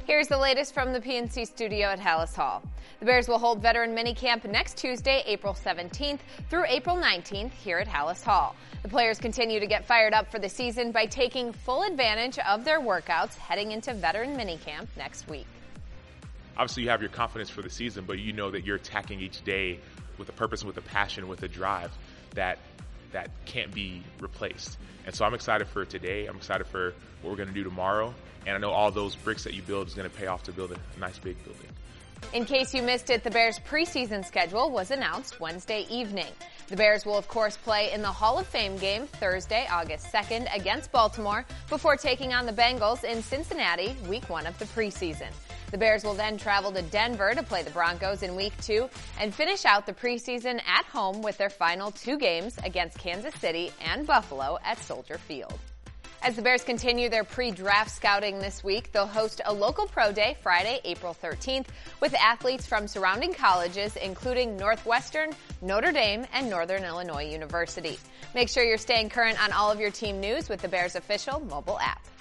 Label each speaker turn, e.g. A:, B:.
A: Here's the latest from the PNC studio at Halas Hall. The Bears will hold Veteran Minicamp next Tuesday, April 17th through April 19th here at Halas Hall. The players continue to get fired up for the season by taking full advantage of their workouts heading into Veteran Minicamp next week.
B: Obviously, you have your confidence for the season, but you know that you're attacking each day with a purpose, with a passion, with a drive that can't be replaced. And so I'm excited for today. I'm excited for what we're going to do tomorrow. And I know all those bricks that you build is going to pay off to build a nice big building.
A: In case you missed it, the Bears' preseason schedule was announced Wednesday evening. The Bears will, of course, play in the Hall of Fame game Thursday, August 2nd against Baltimore before taking on the Bengals in Cincinnati, week 1 of the preseason. The Bears will then travel to Denver to play the Broncos in week 2 and finish out the preseason at home with their final 2 games against Kansas City and Buffalo at Soldier Field. As the Bears continue their pre-draft scouting this week, they'll host a local pro day Friday, April 13th, with athletes from surrounding colleges, including Northwestern, Notre Dame, and Northern Illinois University. Make sure you're staying current on all of your team news with the Bears official mobile app.